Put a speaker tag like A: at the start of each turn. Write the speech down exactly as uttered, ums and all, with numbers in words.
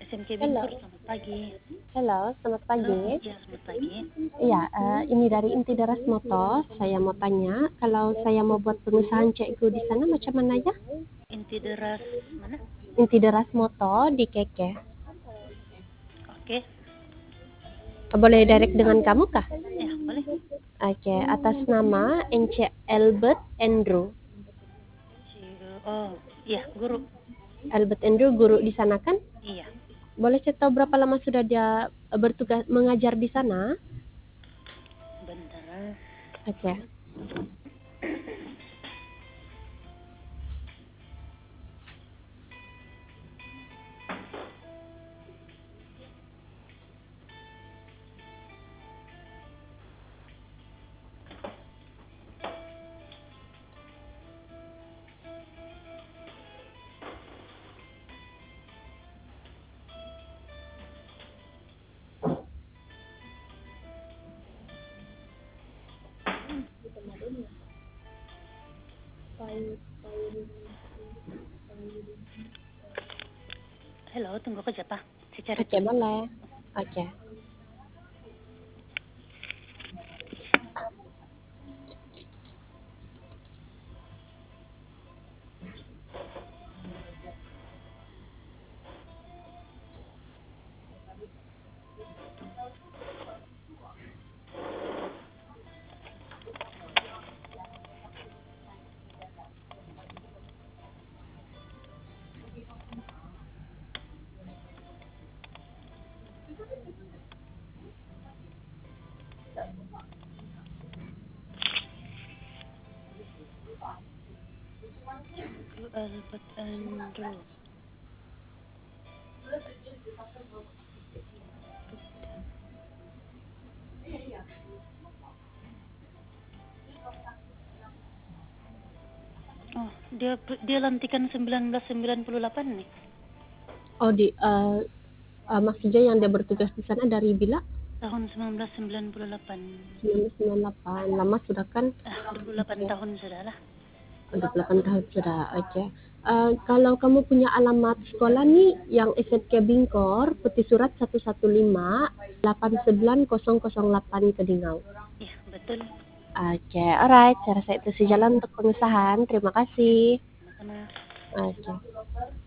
A: S M K
B: Halo,
A: Bingkur, selamat pagi.
B: halo, selamat
A: Halo,
B: pagi.
A: ya selamat pagi.
B: Iya, eh, ini dari Inti Deras Motor. Saya mau tanya, kalau saya mau buat pengusahaan cikgu di sana macam mana ya?
A: Inti deras mana?
B: Inti Deras Motor di Keke.
A: Oke,
B: Boleh direct dengan kamu kah?
A: ya boleh.
B: Oke, atas nama N C Albert Andrew.
A: Ciu- Oh, iya guru.
B: Albert Andrew guru di sana kan?
A: Iya,
B: Boleh saya tahu berapa lama sudah dia bertugas mengajar di sana?
A: bentar.
B: Oke.
A: Halo, tunggu kejap ah. Saya cari
B: Oke,
A: tulis dulu.
B: boleh. Oke.
A: Ciu Albert Andrew. Oh, dia dia lantikan seribu sembilan ratus sembilan puluh delapan nih.
B: Oh, di eh, eh, maksudnya yang dia bertugas di sana dari bila?
A: Tahun seribu sembilan ratus sembilan puluh delapan.
B: seribu sembilan ratus sembilan puluh delapan. Lama sudah kan?
A: Ah, dua puluh delapan
B: Oke.
A: tahun sudah lah.
B: Oh, dua puluh delapan tahun sudah. Oke. Eh, kalau kamu punya alamat sekolah nih yang S M K Bingkor, Putih Surat satu satu lima delapan sembilan nol nol delapan Kedingau.
A: Iya, betul.
B: Oke, alright. Saya rasa itu sejalan untuk pengusahaan. Terima kasih.
A: Sama-sama.
B: Oke.